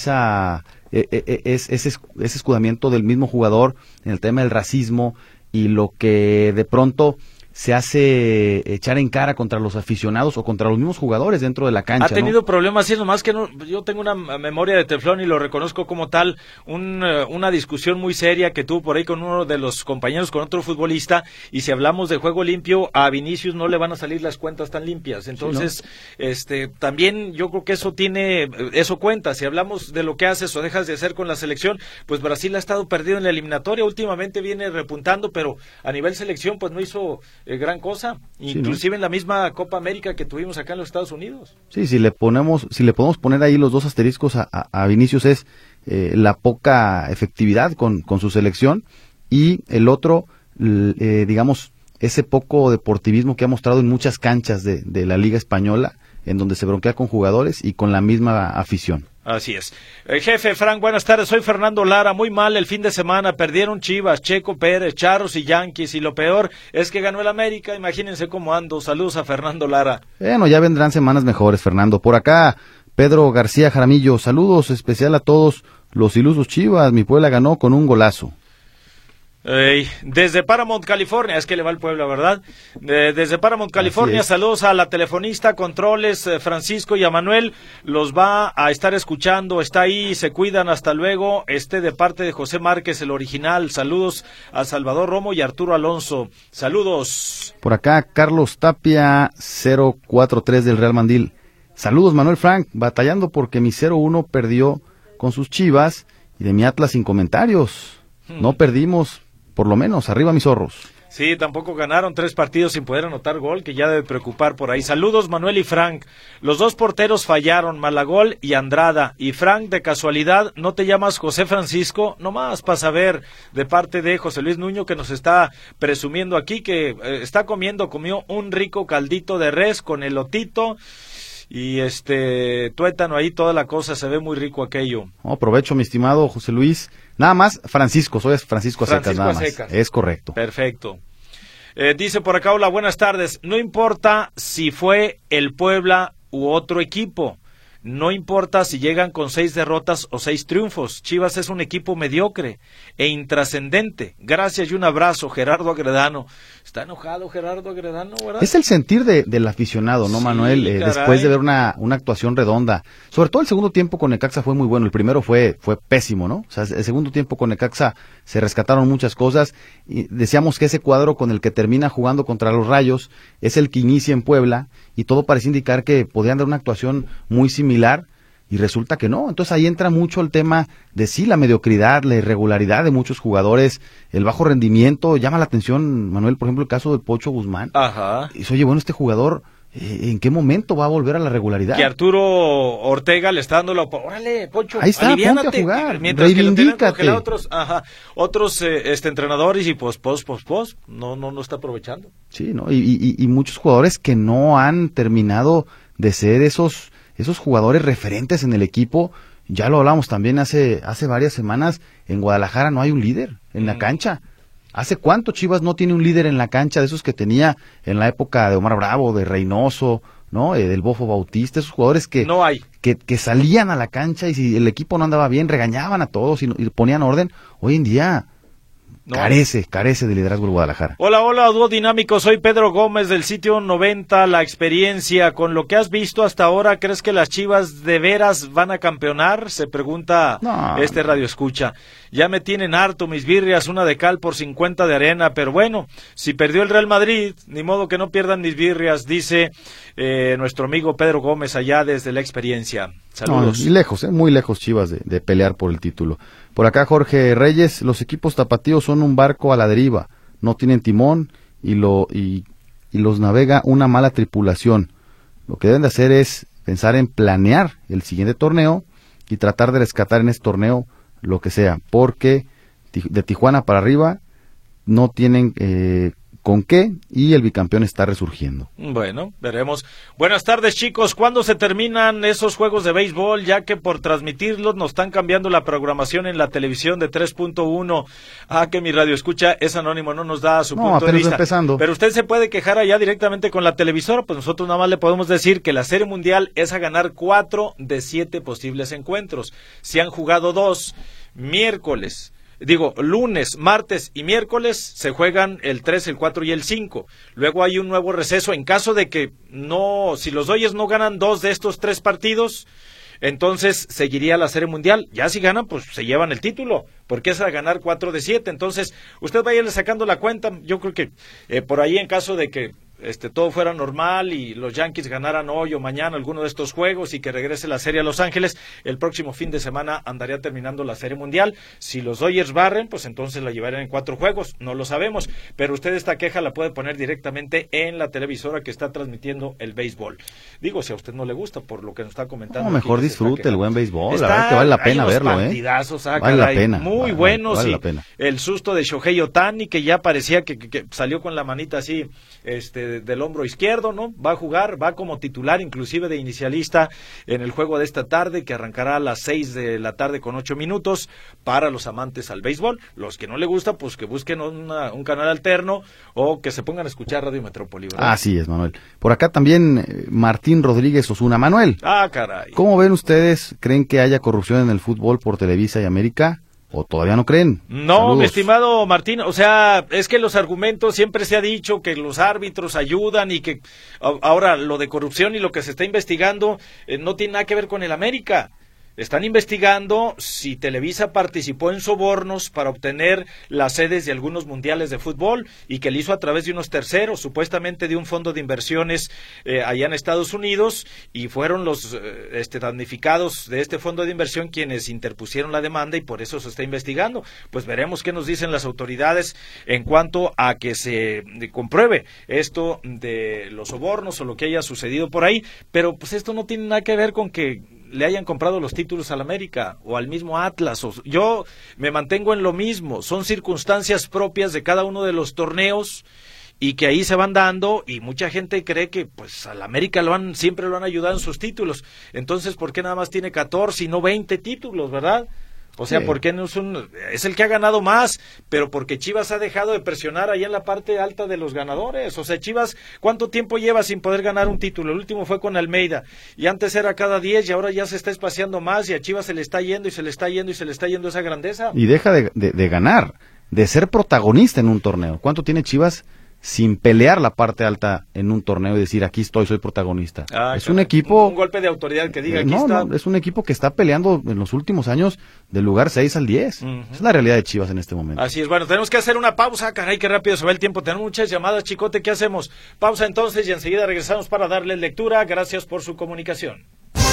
ese escudamiento del mismo jugador en el tema del racismo y lo que de pronto se hace echar en cara contra los aficionados o contra los mismos jugadores dentro de la cancha. Ha tenido problemas, y nomás que no, yo tengo una memoria de teflón y lo reconozco como tal, una discusión muy seria que tuvo por ahí con uno de los compañeros, con otro futbolista, y si hablamos de juego limpio, a Vinicius no le van a salir las cuentas tan limpias, entonces, también yo creo que eso cuenta, si hablamos de lo que haces o dejas de hacer con la selección, pues Brasil ha estado perdido en la eliminatoria, últimamente viene repuntando, pero a nivel selección, pues no hizo gran cosa, inclusive en la misma Copa América que tuvimos acá en los Estados Unidos. Sí, si le podemos poner ahí los dos asteriscos a Vinicius es la poca efectividad con su selección y el otro, digamos, ese poco deportivismo que ha mostrado en muchas canchas de la Liga Española, en donde se bronquea con jugadores y con la misma afición. Así es. Jefe Frank, buenas tardes, soy Fernando Lara, muy mal el fin de semana, perdieron Chivas, Checo Pérez, Charros y Yankees, y lo peor es que ganó el América, imagínense cómo ando, saludos a Fernando Lara. Bueno, ya vendrán semanas mejores, Fernando. Por acá, Pedro García Jaramillo, saludos especial a todos los ilusos Chivas, mi Puebla ganó con un golazo. Desde Paramount, California, es que le va el Puebla, ¿verdad? Desde Paramount, California, saludos a la telefonista, controles, Francisco y a Manuel, los va a estar escuchando, está ahí, se cuidan, hasta luego, de parte de José Márquez, el original, saludos a Salvador Romo y Arturo Alonso, saludos. Por acá, Carlos Tapia, 043 del Real Mandil, saludos Manuel Frank, batallando porque mi 0-1 perdió con sus Chivas y de mi Atlas sin comentarios, no perdimos. Por lo menos, arriba mis zorros. Sí, tampoco ganaron 3 partidos sin poder anotar gol, que ya debe preocupar por ahí. Saludos, Manuel y Frank. Los 2 porteros fallaron, Malagol y Andrada. Y Frank, de casualidad, ¿no te llamas José Francisco? Nomás para saber, de parte de José Luis Nuño, que nos está presumiendo aquí, que comió un rico caldito de res con elotito y tuétano ahí, toda la cosa, se ve muy rico aquello. Aprovecho, mi estimado José Luis. Nada más, Francisco, soy Francisco Secas, nada más. Es correcto. Perfecto. Dice por acá, hola, buenas tardes. No importa si fue el Puebla u otro equipo. No importa si llegan con 6 derrotas o 6 triunfos. Chivas es un equipo mediocre e intrascendente. Gracias y un abrazo, Gerardo Agredano. Está enojado Gerardo Agredano, ¿verdad? Es el sentir del aficionado, ¿no, Manuel? Después de ver una actuación redonda. Sobre todo el segundo tiempo con Necaxa fue muy bueno. El primero fue pésimo, ¿no? O sea, el segundo tiempo con Necaxa se rescataron muchas cosas. Y decíamos que ese cuadro con el que termina jugando contra los Rayos es el que inicia en Puebla, y todo parecía indicar que podían dar una actuación muy similar, y resulta que no. Entonces ahí entra mucho el tema de sí, la mediocridad, la irregularidad de muchos jugadores, el bajo rendimiento. Llama la atención, Manuel, por ejemplo, el caso de Pocho Guzmán. Ajá. Y oye, bueno, este jugador, ¿en qué momento va a volver a la regularidad? Que Arturo Ortega le está dando órale, Pocho, ahí está, ponte a jugar, mientras reivindícate. Que otros entrenadores y no está aprovechando. Sí, ¿no? Y muchos jugadores que no han terminado de ser esos jugadores referentes en el equipo. Ya lo hablamos también hace varias semanas. En Guadalajara no hay un líder en la cancha. ¿Hace cuánto Chivas no tiene un líder en la cancha de esos que tenía en la época de Omar Bravo, de Reynoso, ¿no? Del Bofo Bautista, esos jugadores que no hay, que salían a la cancha, y si el equipo no andaba bien, regañaban a todos y ponían orden. Hoy en día carece de liderazgo el Guadalajara. Hola, dúo dinámico, soy Pedro Gómez del sitio 90, La Experiencia. Con lo que has visto hasta ahora, ¿crees que las Chivas de veras van a campeonar? Se pregunta Radio Escucha. Ya me tienen harto mis birrias, una de cal por 50 de arena, pero bueno, si perdió el Real Madrid, ni modo que no pierdan mis birrias, dice nuestro amigo Pedro Gómez allá desde La Experiencia. Saludos. Y lejos, muy lejos Chivas de pelear por el título. Por acá Jorge Reyes, los equipos tapatíos son un barco a la deriva, no tienen timón y los navega una mala tripulación. Lo que deben de hacer es pensar en planear el siguiente torneo y tratar de rescatar en este torneo lo que sea, porque de Tijuana para arriba no tienen con qué, y el bicampeón está resurgiendo. Bueno, veremos. Buenas tardes, chicos. ¿Cuándo se terminan esos juegos de béisbol? Ya que por transmitirlos nos están cambiando la programación en la televisión de 3.1. Que mi radio escucha es anónimo, no nos da su punto de vista. Empezando. Pero usted se puede quejar allá directamente con la televisora, pues nosotros nada más le podemos decir que la Serie Mundial es a ganar 4 de 7 posibles encuentros. Si han jugado 2, lunes, martes y miércoles se juegan el 3, el 4 y el 5. Luego hay un nuevo receso en caso de que si los Dodgers no ganan 2 de estos 3 partidos, entonces seguiría la Serie Mundial. Ya si ganan, pues se llevan el título, porque es a ganar 4 de 7. Entonces, usted vaya sacando la cuenta. Yo creo que por ahí, en caso de que todo fuera normal y los Yankees ganaran hoy o mañana alguno de estos juegos y que regrese la serie a Los Ángeles, el próximo fin de semana andaría terminando la Serie Mundial. Si los Dodgers barren, pues entonces la llevarían en 4 juegos, no lo sabemos, pero usted esta queja la puede poner directamente en la televisora que está transmitiendo el béisbol. Digo, si a usted no le gusta, por lo que nos está comentando. Mejor disfrute el buen béisbol, la verdad que vale la pena verlo, partidazos, vale la pena. Muy buenos, vale la pena. El susto de Shohei Ohtani, que ya parecía que salió con la manita así, del hombro izquierdo, ¿no? Va a jugar, va como titular, inclusive de inicialista en el juego de esta tarde, que arrancará a las 6 de la tarde con 8 minutos para los amantes al béisbol. Los que no le gusta, pues que busquen un canal alterno o que se pongan a escuchar Radio Metrópoli, ¿verdad? Así es, Manuel. Por acá también Martín Rodríguez Osuna. Manuel, caray. ¿cómo ven ustedes? ¿Creen que haya corrupción en el fútbol por Televisa y América? ¿O todavía no creen? No, Saludos. mi estimado Martín, o sea, es que los argumentos, siempre se ha dicho que los árbitros ayudan y que ahora lo de corrupción y lo que se está investigando no tiene nada que ver con el América. Están investigando si Televisa participó en sobornos para obtener las sedes de algunos mundiales de fútbol y que lo hizo a través de unos terceros, supuestamente de un fondo de inversiones allá en Estados Unidos, y fueron los damnificados de este fondo de inversión quienes interpusieron la demanda y por eso se está investigando. Pues veremos qué nos dicen las autoridades en cuanto a que se compruebe esto de los sobornos o lo que haya sucedido por ahí, pero pues esto no tiene nada que ver con que le hayan comprado los títulos al América o al mismo Atlas. Yo me mantengo en lo mismo, son circunstancias propias de cada uno de los torneos y que ahí se van dando, y mucha gente cree que pues al América siempre lo han ayudado en sus títulos. Entonces, ¿por qué nada más tiene 14 y no 20 títulos, verdad? O sea, sí. ¿por qué no es el que ha ganado más? Pero porque Chivas ha dejado de presionar ahí en la parte alta de los ganadores. O sea, Chivas, ¿cuánto tiempo lleva sin poder ganar un título? El último fue con Almeida, y antes era cada 10, y ahora ya se está espaciando más, y a Chivas se le está yendo, y se le está yendo, y se le está yendo esa grandeza. Y deja de ganar, de ser protagonista en un torneo. ¿Cuánto tiene Chivas sin pelear la parte alta en un torneo y decir, aquí estoy, soy protagonista? Es un equipo... Un golpe de autoridad que diga, aquí está. No, es un equipo que está peleando en los últimos años del lugar 6 al 10. Es la realidad de Chivas en este momento. Así es, bueno, tenemos que hacer una pausa, caray, qué rápido se va el tiempo, tenemos muchas llamadas, Chicote, ¿qué hacemos? Pausa entonces y enseguida regresamos para darles lectura. Gracias por su comunicación.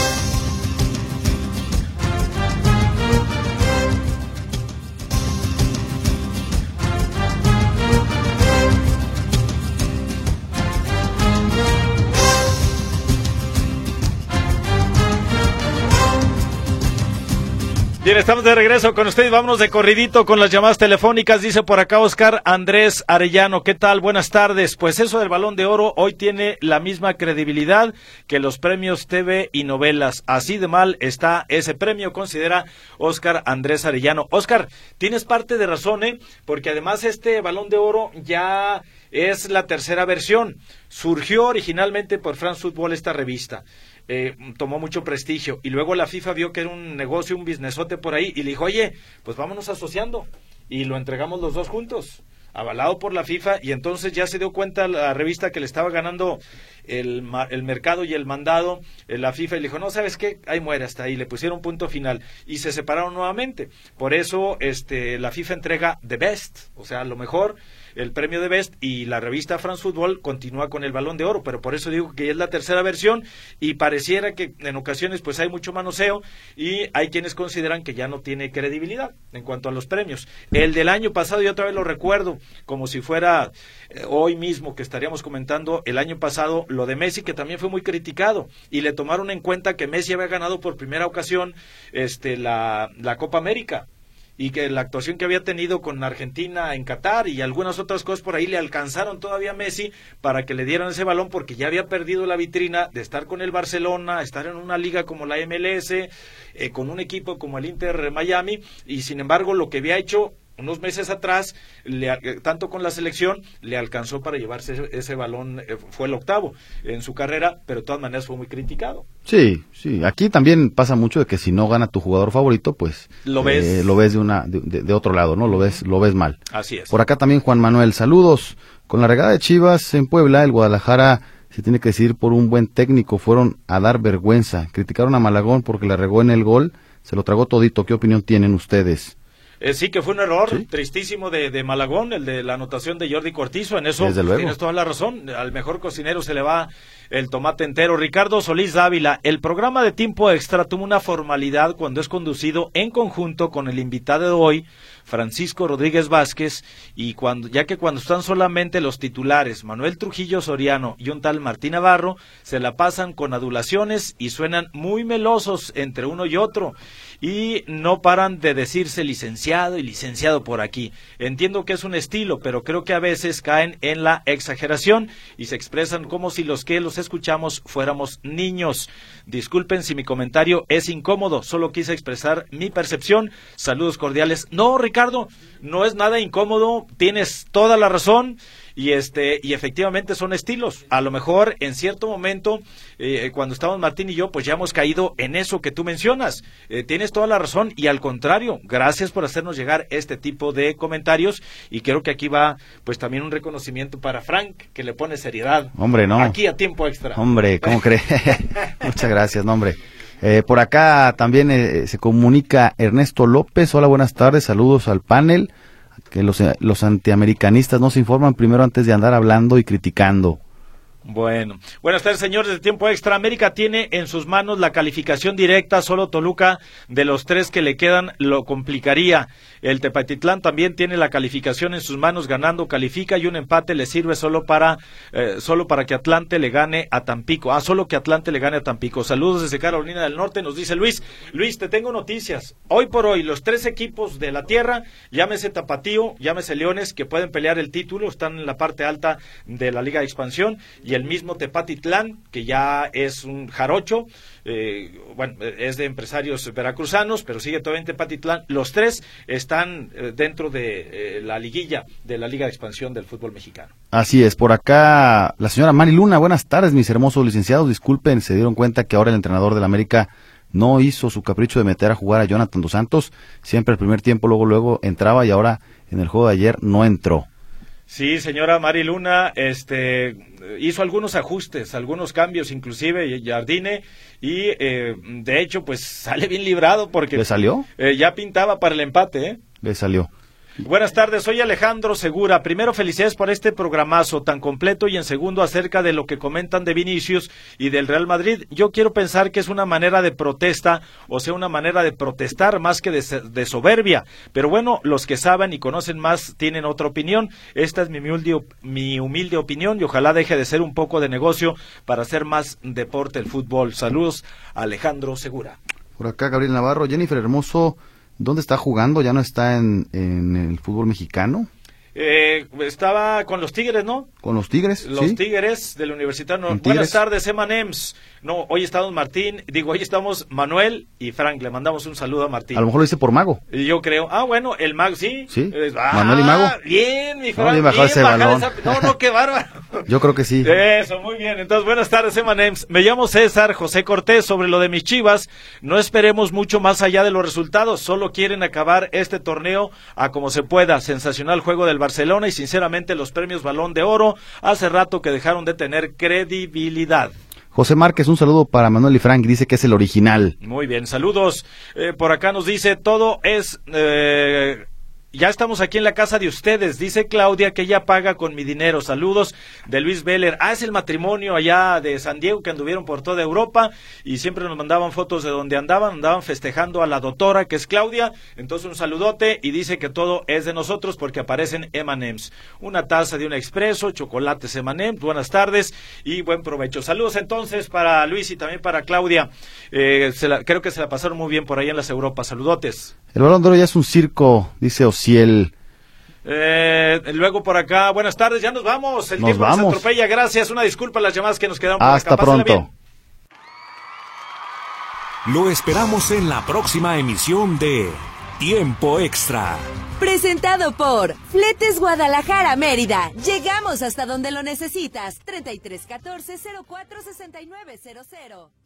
Bien, estamos de regreso con ustedes, vámonos de corridito con las llamadas telefónicas. Dice por acá Oscar Andrés Arellano, ¿qué tal? Buenas tardes. Pues eso del Balón de Oro hoy tiene la misma credibilidad que los premios TV y novelas. Así de mal está ese premio, considera Oscar Andrés Arellano. Oscar, tienes parte de razón, porque además este Balón de Oro ya es la tercera versión. Surgió originalmente por France Football, esta revista. Tomó mucho prestigio, y luego la FIFA vio que era un negocio, un businessote por ahí, y le dijo, oye, pues vámonos asociando, y lo entregamos los dos juntos, avalado por la FIFA, y entonces ya se dio cuenta la revista que le estaba ganando el mercado y el mandado, la FIFA, y le dijo, no, ¿sabes qué? Ahí muere, hasta ahí, le pusieron punto final, y se separaron nuevamente. Por eso la FIFA entrega The Best, o sea, lo mejor, el premio de Best, y la revista France Football continúa con el Balón de Oro, pero por eso digo que ya es la tercera versión, y pareciera que en ocasiones pues hay mucho manoseo, y hay quienes consideran que ya no tiene credibilidad en cuanto a los premios. El del año pasado, yo otra vez lo recuerdo, como si fuera hoy mismo que estaríamos comentando el año pasado, lo de Messi, que también fue muy criticado, y le tomaron en cuenta que Messi había ganado por primera ocasión la Copa América, y que la actuación que había tenido con Argentina en Qatar y algunas otras cosas por ahí le alcanzaron todavía a Messi para que le dieran ese balón, porque ya había perdido la vitrina de estar con el Barcelona, estar en una liga como la MLS, con un equipo como el Inter Miami, y sin embargo lo que había hecho unos meses atrás, tanto con la selección, le alcanzó para llevarse ese balón, fue el octavo en su carrera, pero de todas maneras fue muy criticado. Sí, aquí también pasa mucho de que si no gana tu jugador favorito, pues lo ves de otro lado, ¿no? Lo ves mal. Así es. Por acá también Juan Manuel, saludos. Con la regada de Chivas en Puebla, el Guadalajara se tiene que decidir por un buen técnico, fueron a dar vergüenza, criticaron a Malagón porque la regó en el gol, se lo tragó todito. ¿Qué opinión tienen ustedes? Sí, que fue un error ¿Sí? tristísimo de Malagón, el de la anotación de Jordi Cortizo. En eso tienes toda la razón. Al mejor cocinero se le va el tomate entero. Ricardo Solís Dávila, el programa de Tiempo Extra tuvo una formalidad cuando es conducido en conjunto con el invitado de hoy, Francisco Rodríguez Vázquez, y ya que cuando están solamente los titulares, Manuel Trujillo Soriano y un tal Martín Navarro, se la pasan con adulaciones y suenan muy melosos entre uno y otro, y no paran de decirse licenciado y licenciado por aquí. Entiendo que es un estilo, pero creo que a veces caen en la exageración y se expresan como si los que los escuchamos fuéramos niños. Disculpen si mi comentario es incómodo, solo quise expresar mi percepción. Saludos cordiales. No, Ricardo, no es nada incómodo, tienes toda la razón. Y efectivamente son estilos. A lo mejor en cierto momento, cuando estamos Martín y yo, pues ya hemos caído en eso que tú mencionas. Tienes toda la razón, y al contrario, gracias por hacernos llegar este tipo de comentarios, y creo que aquí va pues también un reconocimiento para Frank, que le pone seriedad. Hombre, no. Aquí a Tiempo Extra. Hombre, ¿cómo cree? Muchas gracias, no, hombre. Por acá también se comunica Ernesto López. Hola, buenas tardes, saludos al panel. Que los antiamericanistas no se informan primero antes de andar hablando y criticando. Bueno, buenas tardes, señores de Tiempo Extra. América tiene en sus manos la calificación directa, solo Toluca de los 3 que le quedan lo complicaría. El Tepatitlán también tiene la calificación en sus manos, ganando califica y un empate le sirve solo para que Atlante le gane a Tampico. Solo que Atlante le gane a Tampico. Saludos desde Carolina del Norte, nos dice Luis. Luis, te tengo noticias. Hoy por hoy, los 3 equipos de la tierra, llámese Tapatío, llámese Leones, que pueden pelear el título, están en la parte alta de la Liga de Expansión, y el mismo Tepatitlán, que ya es un jarocho, es de empresarios veracruzanos, pero sigue todavía en Tepatitlán. Los 3 están dentro de la liguilla de la Liga de Expansión del fútbol mexicano. Así es, por acá la señora Mari Luna, buenas tardes, mis hermosos licenciados, disculpen, se dieron cuenta que ahora el entrenador del América no hizo su capricho de meter a jugar a Jonathan Dos Santos, siempre el primer tiempo, luego entraba y ahora en el juego de ayer no entró. Sí, señora Mari Luna, hizo algunos ajustes, algunos cambios, inclusive Jardine, y de hecho, pues sale bien librado porque ¿le salió? Ya pintaba para el empate, Le salió. Buenas tardes, soy Alejandro Segura. Primero, felicidades por este programazo tan completo, y en segundo, acerca de lo que comentan de Vinicius y del Real Madrid. Yo quiero pensar que es una manera de protesta, o sea, una manera de protestar más que de soberbia. Pero bueno, los que saben y conocen más tienen otra opinión. Esta es mi humilde opinión, y ojalá deje de ser un poco de negocio para hacer más deporte el fútbol. Saludos, Alejandro Segura. Por acá, Gabriel Navarro. Jennifer Hermoso, ¿dónde está jugando? ¿Ya no está en el fútbol mexicano? Estaba con los Tigres, ¿no? ¿Con los Tigres? Los ¿sí? Tigres de la Universidad. Buenas tardes, Emanems. No, hoy estamos hoy estamos Manuel y Frank. Le mandamos un saludo a Martín. A lo mejor lo hice por Mago. Yo creo. Bueno, el Mago, sí. Sí, Manuel y Mago. Bien, mi Frank. No, bien ese balón. No, qué bárbaro. Yo creo que sí. Eso, muy bien. Entonces, buenas tardes, Emanems. Me llamo César José Cortés. Sobre lo de mis Chivas, no esperemos mucho más allá de los resultados. Solo quieren acabar este torneo a como se pueda. Sensacional juego del Barcelona, y sinceramente los premios Balón de Oro hace rato que dejaron de tener credibilidad. José Márquez, un saludo para Manuel y Frank, dice que es el original. Muy bien, saludos. Por acá nos dice, todo es... ya estamos aquí en la casa de ustedes, dice Claudia que ella paga con mi dinero. Saludos de Luis Veller. Es el matrimonio allá de San Diego, que anduvieron por toda Europa y siempre nos mandaban fotos de donde andaban festejando a la doctora, que es Claudia. Entonces un saludote, y dice que todo es de nosotros porque aparecen M&M's. Una taza de un expreso, chocolates M&M's. Buenas tardes y buen provecho. Saludos entonces para Luis y también para Claudia. Creo que se la pasaron muy bien por ahí en las Europas. Saludotes. El Balón de Oro ya es un circo, dice Ociel. Luego por acá, buenas tardes, ya nos vamos. El tiempo nos atropella, gracias. Una disculpa a las llamadas que nos quedaron por hasta acá. Pronto. Bien. Lo esperamos en la próxima emisión de Tiempo Extra. Presentado por Fletes Guadalajara Mérida. Llegamos hasta donde lo necesitas. 3314-046900.